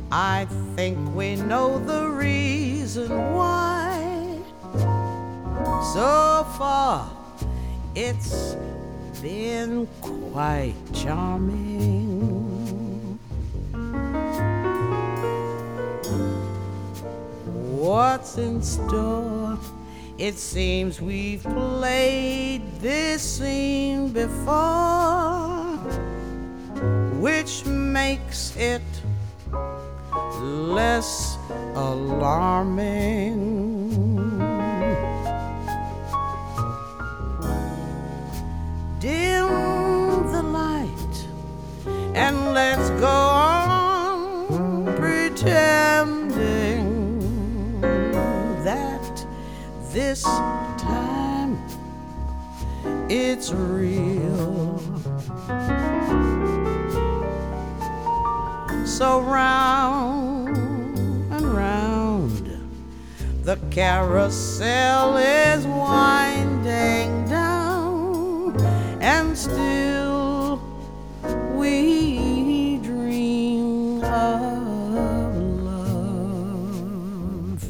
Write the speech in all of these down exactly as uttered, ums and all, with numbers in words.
I think we know the reason why. So far, it's been quite charming. What's in store? It seems we've played this scene before, which makes it less alarming. Dim the light and let's go on pretending that this time it's real. So round and round the carousel is winding down, and still we dream of love.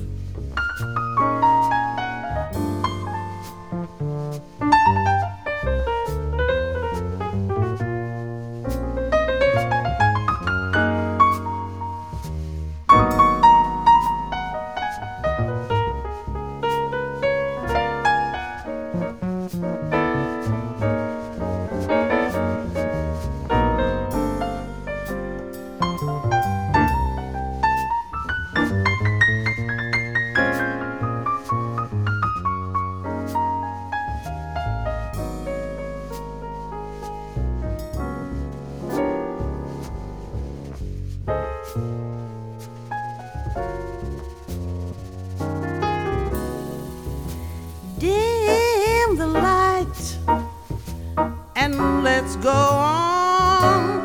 Dim the light and let's go on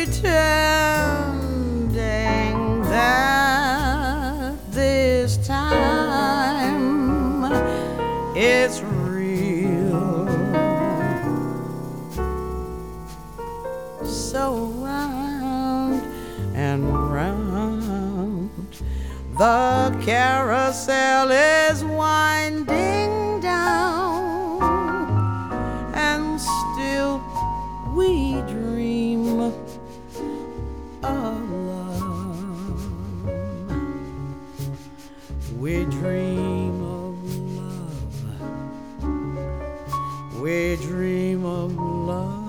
pretending that this time it's real. So round and round the carousel is winding down, and still we dream of love. We dream of love. We dream of love.